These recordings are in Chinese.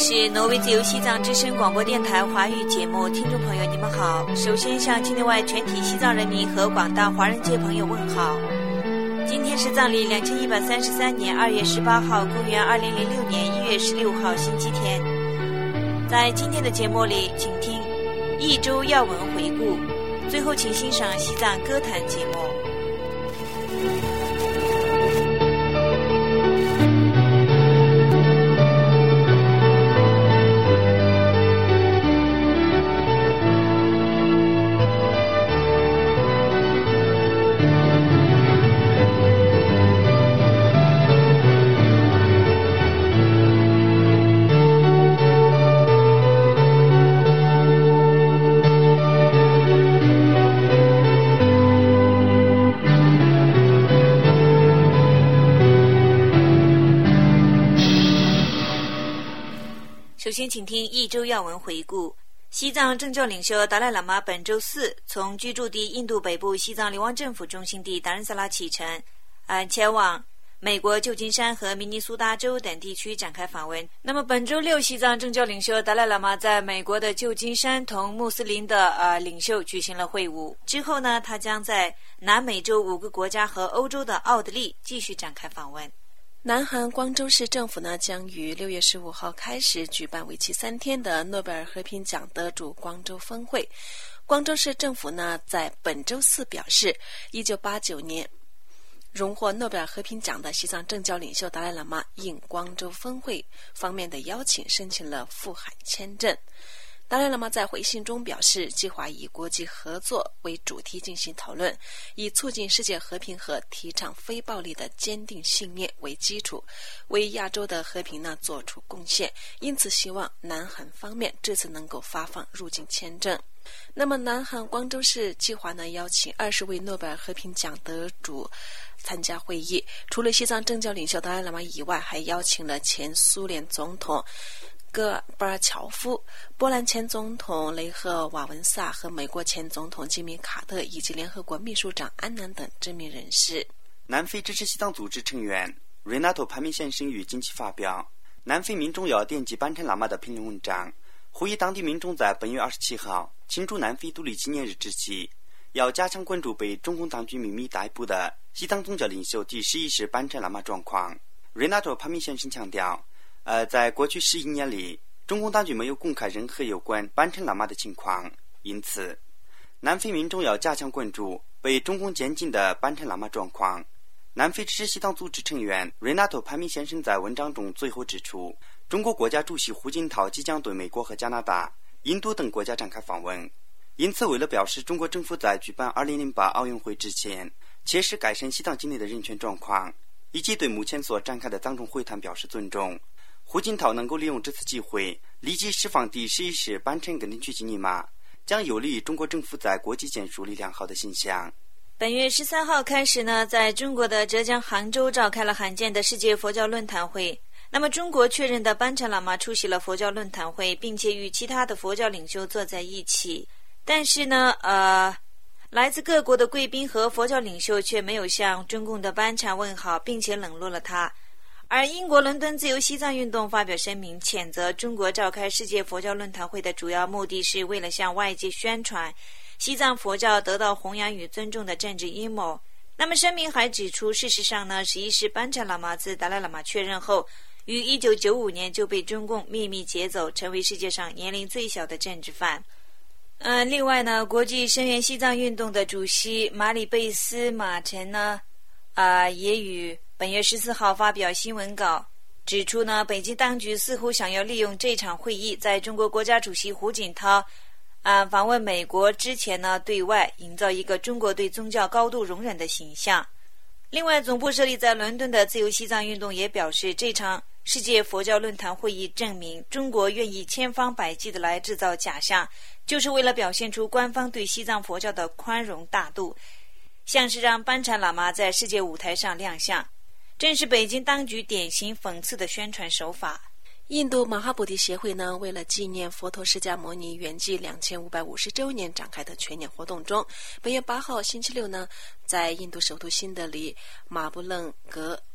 是挪威自由西藏之声广播电台华语节目，听众朋友你们好。首先向境内外全体西藏人民和广大华人界朋友问好。今天是藏历2133年2月18号，公元2006年1月16号，星期天。在今天的节目里，请听一周要闻回顾，最后请欣赏西藏歌坛节目。首先请听一周要闻回顾。西藏政教领袖达赖喇嘛本周四从居住地印度北部西藏流亡政府中心地达仁萨拉启程，前往美国旧金山和明尼苏达州等地区展开访问。那么本周六，西藏政教领袖达赖喇嘛在美国的旧金山同穆斯林的领袖举行了会晤，之后呢，他将在南美洲5个国家和欧洲的奥地利继续展开访问。 南韩光州市政府呢，将于6月15号开始举办为期3天的诺贝尔和平奖得主光州峰会。光州市政府呢，在本周四表示，1989年荣获诺贝尔和平奖的西藏政教领袖达赖喇嘛应光州峰会方面的邀请，申请了赴韩签证。达赖喇嘛在回信中表示，计划以国际合作为主题进行讨论，以促进世界和平和提倡非暴力的坚定信念为基础，为亚洲的和平呢做出贡献。因此希望南韩方面这次能够发放入境签证。那么南韩光州市计划呢邀请20位诺贝尔和平奖得主参加会议，除了西藏政教领袖达赖喇嘛以外，还邀请了前苏联总统戈尔巴乔夫、波兰前总统雷赫瓦文萨和美国前总统吉米卡特以及联合国秘书长安南等知名人士。 南非支持西藏组织成员瑞纳托·潘米先生于近期发表南非民众要惦记班禅喇嘛的评论文章，呼吁当地民众在本月27号庆祝南非独立纪念日之际，要加强关注被中共当局秘密逮捕的西藏宗教领袖第11世班禅喇嘛状况。瑞纳托·潘米先生强调，在过去11年里，中共当局没有公开任何有关班禅喇嘛的情况，因此南非民众要加强关注被中共监禁的班禅喇嘛状况。南非支持西藏组织成员瑞纳托·潘米先生在文章中最后指出，中国国家主席胡锦涛即将对美国和加拿大、印度等国家展开访问，因此为了表示中国政府在举办2008奥运会之前切实改善西藏境内的人权状况，以及对目前所展开的藏中会谈表示尊重，胡锦涛能够利用这次机会立即释放第11世班禅跟林曲吉尼玛，将有利于中国政府在国际间树立良好的形象。 本月13号开始呢，在中国的浙江杭州召开了罕见的世界佛教论坛会。那么中国确认的班禅喇嘛出席了佛教论坛会，并且与其他的佛教领袖坐在一起，但是呢来自各国的贵宾和佛教领袖却没有向中共的班禅问好，并且冷落了他。而英国伦敦自由西藏运动发表声明，谴责中国召开世界佛教论坛会的主要目的是为了向外界宣传西藏佛教得到弘扬与尊重的政治阴谋。那么声明还指出，事实上呢，11世班禅喇嘛自达赖喇嘛确认后，于1995年就被中共秘密劫走，成为世界上年龄最小的政治犯。另外呢，国际声援西藏运动的主席马里贝斯马晨呢也于本月14号发表新闻稿，指出呢，北京当局似乎想要利用这场会议，在中国国家主席胡锦涛访问美国之前呢，对外营造一个中国对宗教高度容忍的形象。另外，总部设立在伦敦的自由西藏运动也表示，这场世界佛教论坛会议证明中国愿意千方百计地来制造假象，就是为了表现出官方对西藏佛教的宽容大度，像是让班禅喇嘛在世界舞台上亮相，正是北京当局典型讽刺的宣传手法。 印度马哈菩提协会呢，为了纪念佛陀释迦牟尼圆寂2550周年展开的全年活动中，本月8号星期六呢，在印度首都新德里马布楞格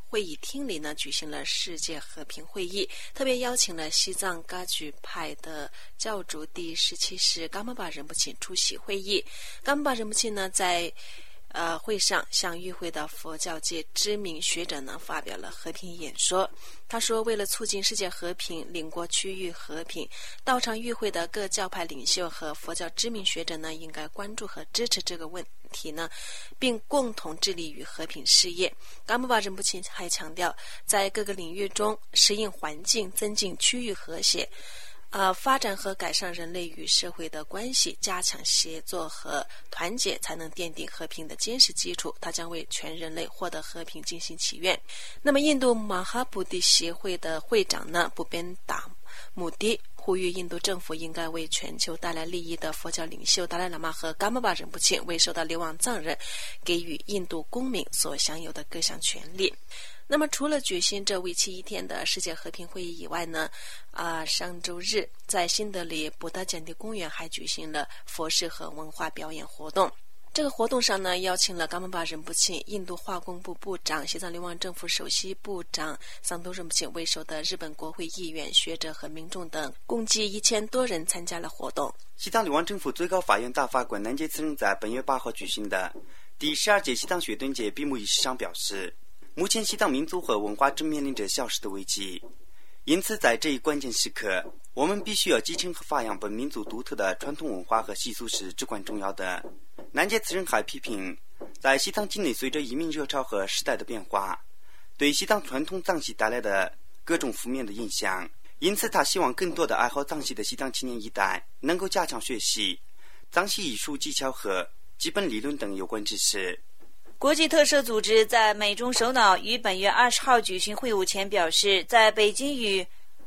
会议厅里呢举行了世界和平会议，特别邀请了西藏噶举派的教主第17世噶玛巴仁波切出席会议。噶玛巴仁波切呢在会上向与会的佛教界知名学者呢发表了和平演说。他说，为了促进世界和平、邻国区域和平，到场与会的各教派领袖和佛教知名学者呢应该关注和支持这个问题呢，并共同致力于和平事业。噶玛巴仁波切还强调，在各个领域中适应环境，增进区域和谐，发展和改善人类与社会的关系，加强协作和团结，才能奠定和平的坚实基础。他将为全人类获得和平进行祈愿。那么印度马哈菩提协会的会长呢布边达姆迪呼吁印度政府应该为全球带来利益的佛教领袖达赖喇嘛和噶玛巴仁波切为受到流亡藏人给予印度公民所享有的各项权利。那么除了举行这为期1天的世界和平会议以外呢，上周日在新德里布达简地公园还举行了佛事和文化表演活动。这个活动上呢，邀请了噶玛巴仁波切、印度化工部部长、西藏流亡政府首席部长桑多仁波切为首的日本国会议员、学者和民众等，共计1000多人参加了活动。 西藏流亡政府最高法院大法官南杰次仁在本月8号举行的第12届西藏学顿节闭幕仪式上表示，目前西藏民族和文化正面临着消失的危机，因此在这一关键时刻，我们必须要继承和发扬本民族独特的传统文化和习俗是至关重要的。南杰次仁还批评，在西藏境内随着移民热潮和时代的变化，对西藏传统藏戏带来的各种负面的影响，因此他希望更多的爱好藏戏的西藏青年一代能够加强学习藏戏艺术技巧和基本理论等有关知识。 国际特赦组织在美中首脑于本月20号举行会晤前表示，在北京与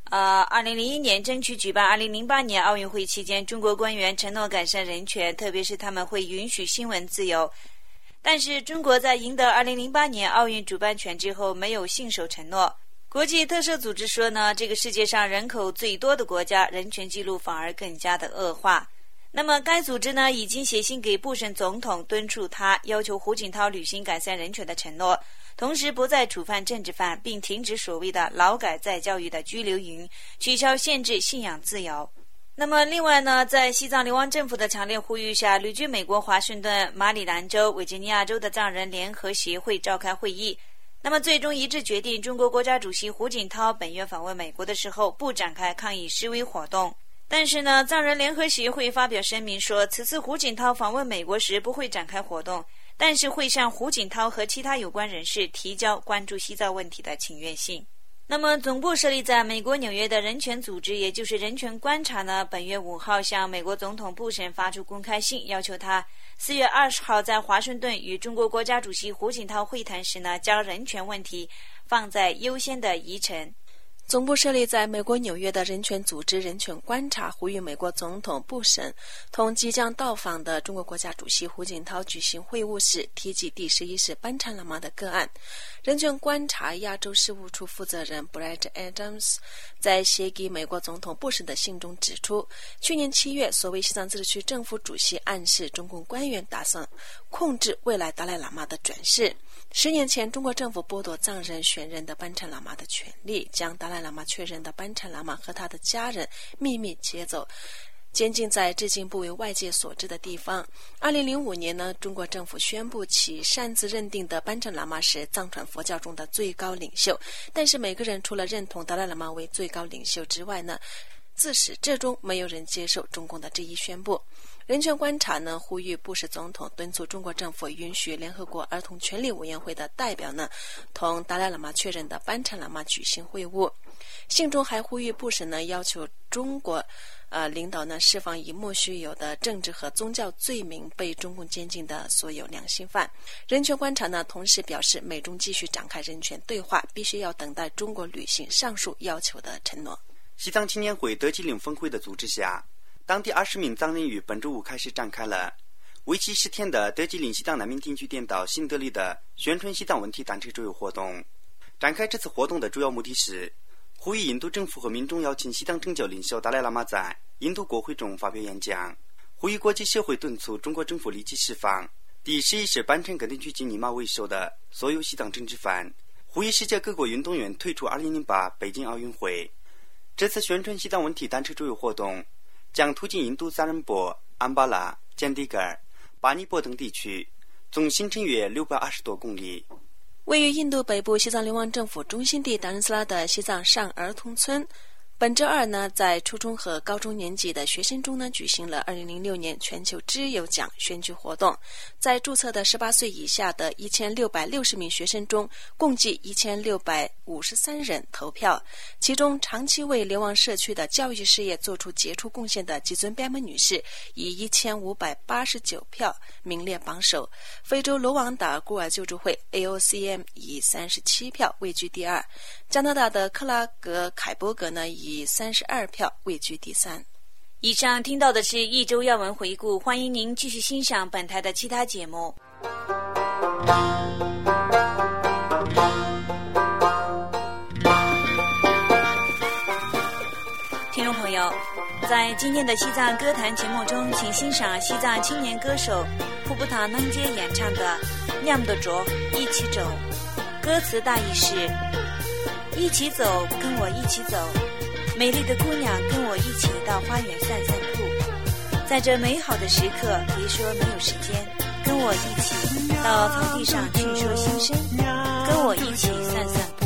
2001年争取举办2008年奥运会期间，中国官员承诺改善人权，特别是他们会允许新闻自由。但是中国在赢得2008年奥运主办权之后没有信守承诺。国际特赦组织说呢，这个世界上人口最多的国家人权记录反而更加的恶化。那么该组织呢已经写信给布什总统，敦促他要求胡锦涛履行改善人权的承诺，同时不再处犯政治犯，并停止所谓的劳改再教育的拘留营，取消限制信仰自由。那么另外呢，在西藏流亡政府的强烈呼吁下，旅居美国华盛顿、马里兰州、维吉尼亚州的藏人联合协会召开会议，那么最终一致决定，中国国家主席胡锦涛本月访问美国的时候不展开抗议示威活动。但是呢，藏人联合协会发表声明说，此次胡锦涛访问美国时不会展开活动，但是会向胡锦涛和其他有关人士提交关注西藏问题的请愿信。那么总部设立在美国纽约的人权组织，也就是人权观察呢，本月5号向美国总统布什发出公开信，要求他4月20号在华盛顿与中国国家主席胡锦涛会谈时呢，将人权问题放在优先的议程。 总部设立在美国纽约的人权组织人权观察呼吁美国总统布什同即将到访的中国国家主席胡锦涛举行会晤时提及第11世班禅喇嘛的个案。人权观察亚洲事务处负责人 Brad Adams 在写给美国总统布什的信中指出，去年7月所谓西藏自治区政府主席暗示中共官员打算控制未来达赖喇嘛的转世。10年前，中国政府剥夺藏人选任的班禅喇嘛的权利，将达赖喇嘛确认的班禅喇嘛和他的家人秘密接走，监禁在至今不为外界所知的地方。2005年呢，中国政府宣布其擅自认定的班禅喇嘛是藏传佛教中的最高领袖，但是每个人除了认同达赖喇嘛为最高领袖之外呢，自始至终没有人接受中共的这一宣布。人权观察呢呼吁布什总统敦促中国政府允许联合国儿童权利委员会的代表呢同达赖喇嘛确认的班禅喇嘛举行会晤。信中还呼吁布什呢要求中国领导呢释放以莫须有的政治和宗教罪名被中共监禁的所有良心犯。人权观察呢同时表示，美中继续展开人权对话必须要等待中国履行上述要求的承诺。 西藏青年会德吉岭峰会的组织下，当地20名藏人于本周五开始展开了为期10天的德吉岭西藏难民定居点到新德里的宣传西藏问题单车周游活动。展开这次活动的主要目的是呼吁印度政府和民众邀请西藏政教领袖达赖喇嘛在印度国会中发表演讲，呼吁国际社会敦促中国政府立即释放第11世班禅格定区金尼玛为首的所有西藏政治犯， 呼吁世界各国运动员退出2008北京奥运会。这次宣传西藏文体单车周游活动将途经印度萨仁波、安巴拉、坚迪格尔、巴尼泊等地区，总行程约620多公里。 位于印度北部西藏流亡政府中心地达仁斯拉的西藏上儿童村，本周二呢，在初中和高中年级的学生中呢，举行了2006年全球知友奖选举活动。在注册的18岁以下的1660名学生中，共计1653人投票。其中，长期为流亡社区的教育事业做出杰出贡献的吉尊边门女士以1589票名列榜首。非洲罗旺达孤儿救助会 AOCM 以37票位居第二。加拿大的克拉格凯伯格呢，以32票位居第三。 以上听到的是一周要闻回顾，欢迎您继续欣赏本台的其他节目。听众朋友，在今天的西藏歌坛节目中，请欣赏西藏青年歌手普布塔能杰演唱的《酿的卓一起走》。歌词大意是：一起走，跟我一起走，美丽的姑娘跟我一起到花园散散步。在这美好的时刻，别说没有时间，跟我一起到草地上去说心声，跟我一起散散步。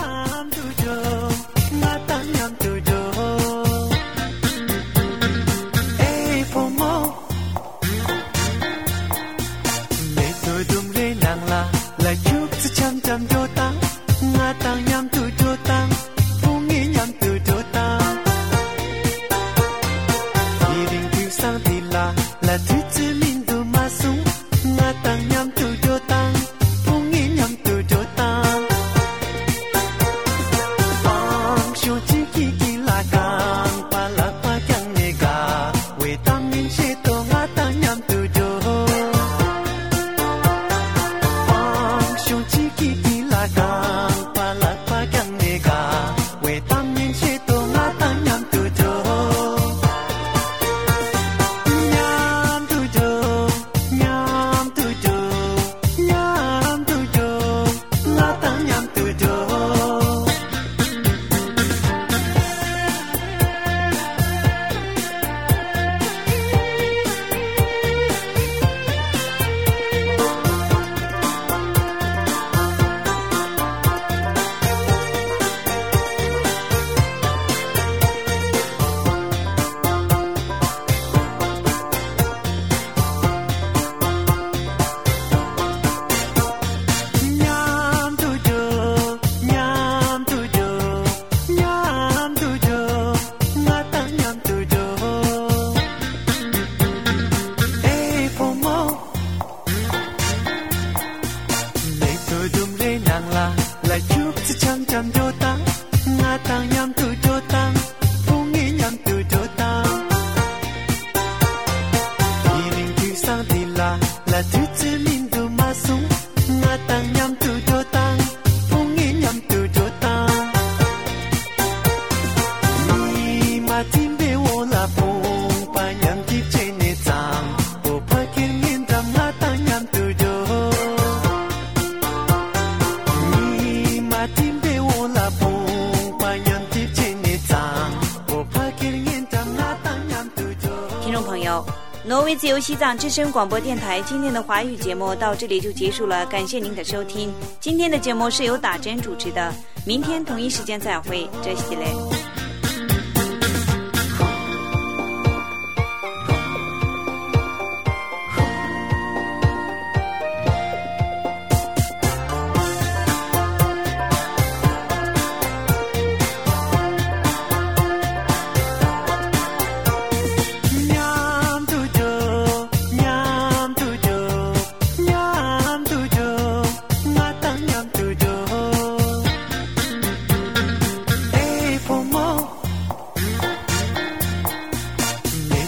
挪威自由西藏之声广播电台今天的华语节目到这里就结束了，感谢您的收听。今天的节目是由打针主持的，明天同一时间再会，这西嘞。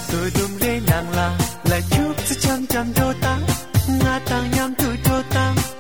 Like you to cham cham do tang, nga tang yam tu do tang.